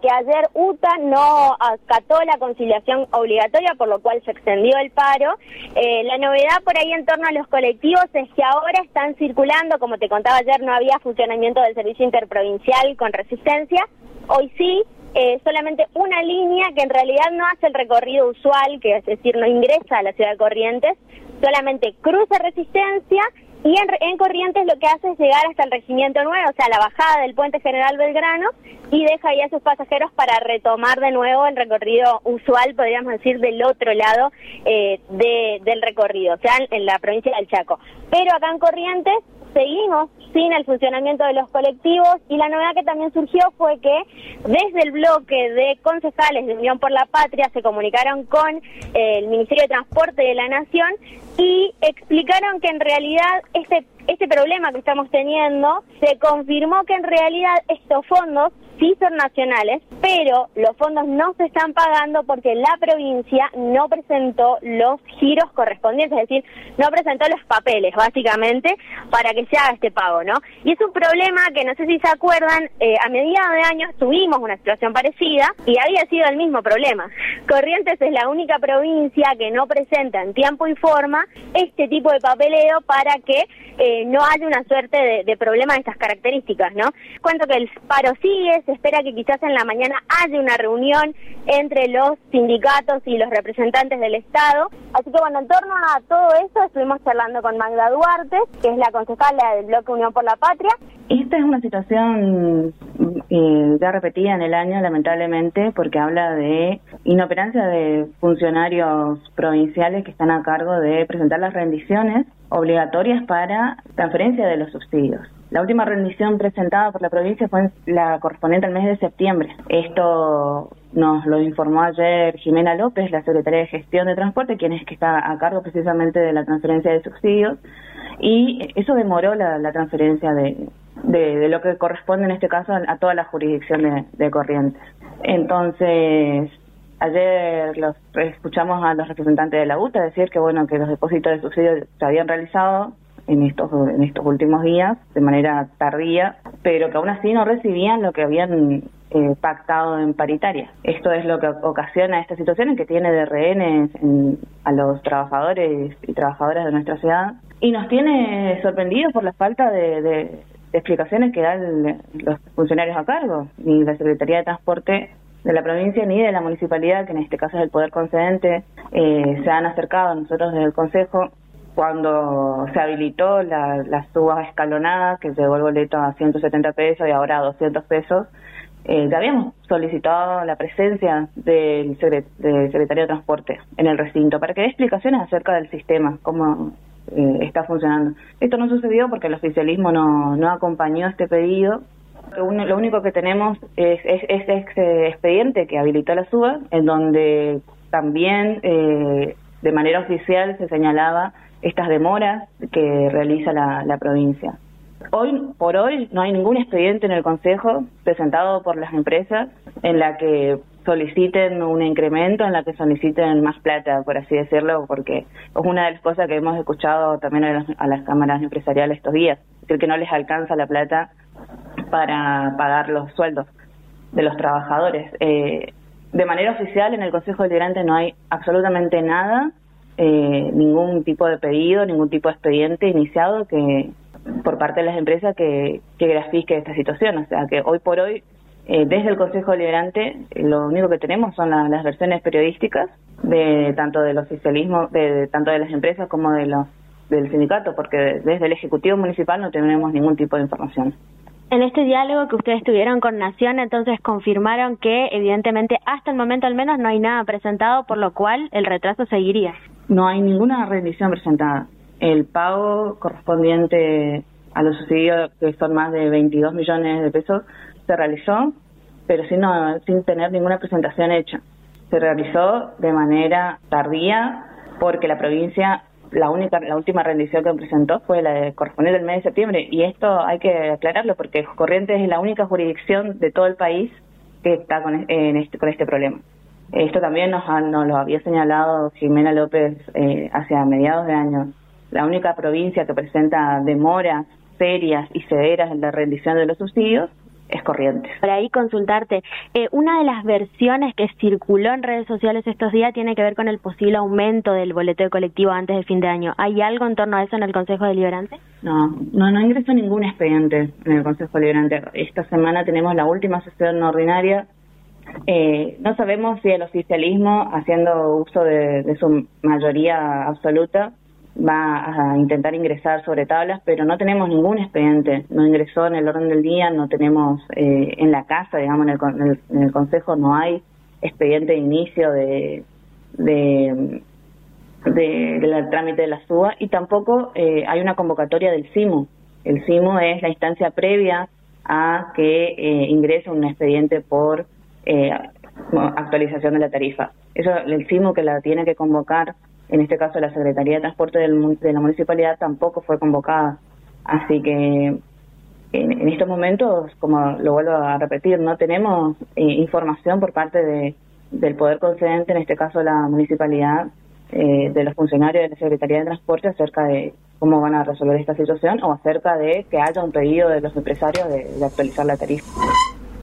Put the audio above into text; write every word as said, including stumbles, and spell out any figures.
que ayer U T A no acató la conciliación obligatoria, por lo cual se extendió el paro. Eh, la novedad por ahí en torno a los colectivos es que ahora están circulando, como te contaba ayer, no había funcionamiento del servicio interprovincial con Resistencia, hoy sí. Eh, solamente una línea que en realidad no hace el recorrido usual, que es decir, no ingresa a la ciudad de Corrientes, solamente cruza Resistencia y en, en Corrientes lo que hace es llegar hasta el Regimiento nueve, o sea, la bajada del Puente General Belgrano, y deja ahí a sus pasajeros para retomar de nuevo el recorrido usual, podríamos decir, del otro lado eh, de, del recorrido, o sea, en, en la provincia del Chaco. Pero acá en Corrientes seguimos sin el funcionamiento de los colectivos, y la novedad que también surgió fue que desde el bloque de concejales de Unión por la Patria se comunicaron con eh, el Ministerio de Transporte de la Nación y explicaron que en realidad este este problema que estamos teniendo, se confirmó que en realidad estos fondos sí son nacionales, pero los fondos no se están pagando porque la provincia no presentó los giros correspondientes, es decir, no presentó los papeles, básicamente, para que se haga este pago, ¿no? Y es un problema que, no sé si se acuerdan, eh, a mediados de año tuvimos una situación parecida y había sido el mismo problema. Corrientes es la única provincia que no presenta en tiempo y forma este tipo de papeleo para que eh, no haya una suerte de, de problema de estas características, ¿no? Cuento que el paro sigue, se espera que quizás en la mañana haya una reunión entre los sindicatos y los representantes del Estado. Así que bueno, en torno a todo eso estuvimos charlando con Magda Duarte, que es la concejala del Bloque Unión por la Patria. Esta es una situación eh, ya repetida en el año, lamentablemente, porque habla de inoperancia de funcionarios provinciales que están a cargo de presentar las rendiciones obligatorias para transferencia de los subsidios. La última rendición presentada por la provincia fue la correspondiente al mes de septiembre. Esto nos lo informó ayer Jimena López, la secretaria de Gestión de Transporte, quien es que está a cargo precisamente de la transferencia de subsidios, y eso demoró la, la transferencia de, de, de lo que corresponde en este caso a, a toda la jurisdicción de, de Corrientes. Entonces, ayer los escuchamos a los representantes de la U T A decir que bueno, que los depósitos de subsidios se habían realizado en estos en estos últimos días de manera tardía, pero que aún así no recibían lo que habían eh, pactado en paritaria. Esto es lo que ocasiona esta situación en que tiene de rehenes en, a los trabajadores y trabajadoras de nuestra ciudad, y nos tiene sorprendidos por la falta de, de, de explicaciones que dan los funcionarios a cargo, ni la Secretaría de Transporte de la provincia ni de la municipalidad, que en este caso es el poder concedente, eh, se han acercado a nosotros desde el Consejo cuando se habilitó la, la suba escalonada, que llegó el boleto a ciento setenta pesos y ahora a doscientos pesos. Eh, ya habíamos solicitado la presencia del, secret, del secretario de Transporte en el recinto para que dé explicaciones acerca del sistema, cómo eh, está funcionando. Esto no sucedió porque el oficialismo no, no acompañó este pedido. Lo, un, lo único que tenemos es, es, es este expediente que habilitó la suba, en donde también eh, de manera oficial se señalaba estas demoras que realiza la, la provincia. Hoy por hoy no hay ningún expediente en el Consejo presentado por las empresas en la que soliciten un incremento, en la que soliciten más plata, por así decirlo, porque es una de las cosas que hemos escuchado también a las, a las cámaras empresariales estos días, es decir, que no les alcanza la plata para pagar los sueldos de los trabajadores. Eh, de manera oficial en el Consejo Deliberante no hay absolutamente nada, eh, ningún tipo de pedido, ningún tipo de expediente iniciado que por parte de las empresas que, que grafique esta situación. O sea que hoy por hoy, eh, desde el Consejo Deliberante, eh, lo único que tenemos son la, las versiones periodísticas de tanto del oficialismo, de, de tanto de las empresas como de los del sindicato, porque desde el Ejecutivo Municipal no tenemos ningún tipo de información. En este diálogo que ustedes tuvieron con Nación, entonces confirmaron que evidentemente hasta el momento al menos no hay nada presentado, por lo cual el retraso seguiría. No hay ninguna rendición presentada. El pago correspondiente a los subsidios, que son más de veintidós millones de pesos, se realizó, pero sin, no, sin tener ninguna presentación hecha. Se realizó de manera tardía porque la provincia, la única, la última rendición que presentó fue la de correspondiente al mes de septiembre, y esto hay que aclararlo porque Corrientes es la única jurisdicción de todo el país que está con, en este, con este problema. Esto también nos, nos lo había señalado Jimena López eh, hacia mediados de año. La única provincia que presenta demoras serias y severas en la rendición de los subsidios es corriente. Por ahí consultarte, eh, una de las versiones que circuló en redes sociales estos días tiene que ver con el posible aumento del boleteo colectivo antes del fin de año. ¿Hay algo en torno a eso en el Consejo Deliberante? No, no, no ingresó ningún expediente en el Consejo Deliberante. Esta semana tenemos la última sesión ordinaria. Eh, no sabemos si el oficialismo, haciendo uso de, de su mayoría absoluta, va a intentar ingresar sobre tablas, pero no tenemos ningún expediente, no ingresó en el orden del día, no tenemos eh, en la casa, digamos, en el, en el, en el Consejo no hay expediente de inicio de de, de, de la trámite de la S U A, y tampoco eh, hay una convocatoria del S I M U. El S I M U es la instancia previa a que eh, ingrese un expediente por eh, actualización de la tarifa. Eso, el S I M U que la tiene que convocar, en este caso la Secretaría de Transporte del, de la Municipalidad, tampoco fue convocada. Así que en, en estos momentos, como lo vuelvo a repetir, no tenemos eh, información por parte de, del Poder Concedente, en este caso la Municipalidad, eh, de los funcionarios de la Secretaría de Transporte acerca de cómo van a resolver esta situación o acerca de que haya un pedido de los empresarios de, de actualizar la tarifa.